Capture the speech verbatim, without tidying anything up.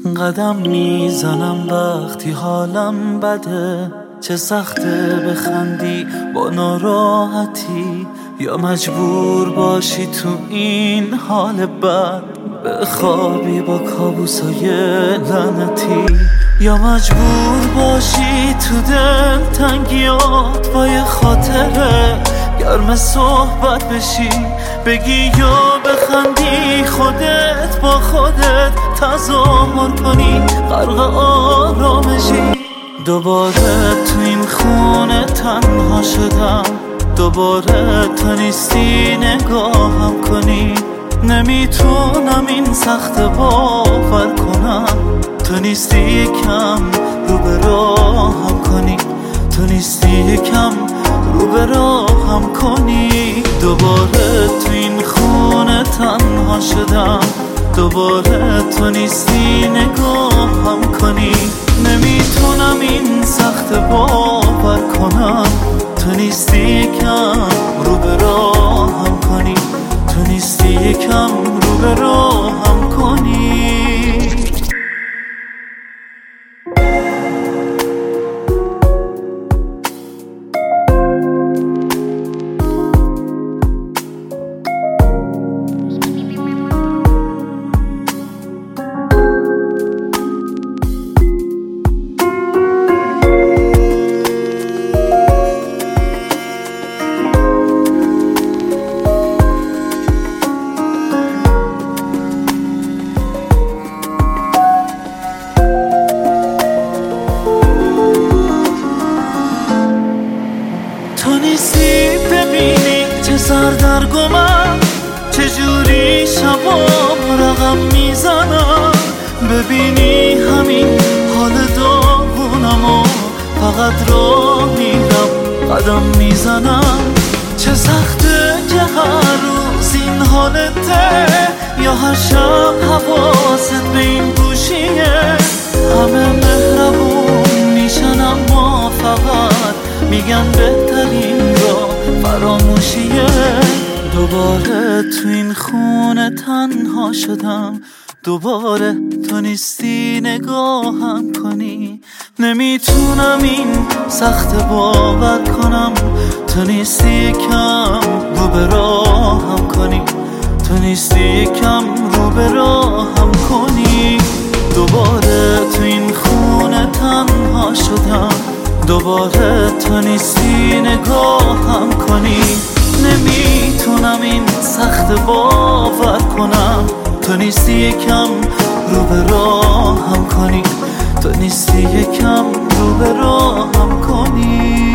قدم میزنم وقتی حالم بده، چه سخته بخندی با ناراحتی، یا مجبور باشی تو این حال بد بخوابی با کابوسای لعنتی، یا مجبور باشی تو دل تنگیات با یه خاطره گرم صحبت بشی، بگی یا بخندی خودت با خودت تظاهر کنی غرق آرامشی. دوباره تو این خونه تنها شدم، دوباره تو نیستی نگاهم کنی، نمیتونم این سخت باور کنم، تو نیستی یکم رو به راهم کنی، تو نیستی یکم رو به راهم کنی. دوباره تو این خونه تنها شدم، دوباره تو نیستی نگاهم کنی، نمیتونم این سخت باور کنم، تو نیستی یکم رو به راهم کنی، تو نیستی یکم رو به راهم کنی. تو نیستی ببینی چه سردرگمم، چجوری شبام رقم میزنم، ببینی همین حال داغونم و فقط راه میرم قدم میزنم. چه سخته که هر روز این حالته، یا هر شب حواست به این گوشیه، همه مهربون میشن اما فقط میگن بهترین را فراموشیه. دوباره تو این خونه تنها شدم، دوباره تو نیستی نگاهم کنی، نمیتونم این سخت باور کنم، تو نیستی یکم رو به راهم کنی، تو نیستی یکم رو به راهم کنی. دوباره تو این خونه تنها شدم، دوباره تو نیستی نگاهم کنی، نمیتونم این سخت باور کنم، تو نیستی یکم رو به راهم کنی، تو نیستی یکم رو به راهم کنی.